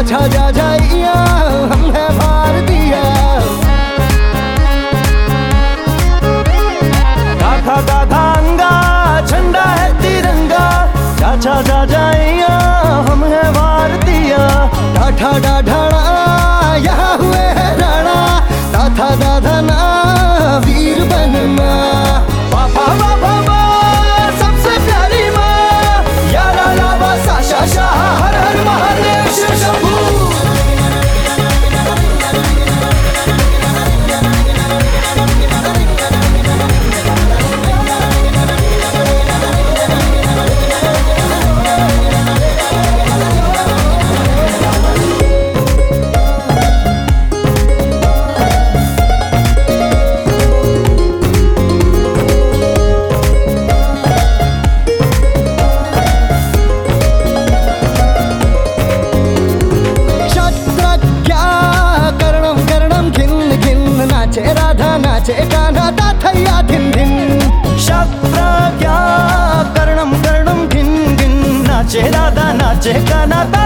छा जा जाइया हम है भारतीय। गाथा गाथा अंगा झंडा है तिरंगा, छा जा जाइया हम है भारतीय। डाठा डाढ़ा यहाँ हुए है राणा, दाथा दाधा ना वीर बनना। बाबा बाबा माँ सबसे प्यारी माँ, यारा लावा साशा शाह, हर हर महादेव शिव शंभू। नाचे गाना दाथैया धिन धिन, शस्त्र क्या कर्णम कर्णम धिन धिन, नाचे राधा नाचे गाना।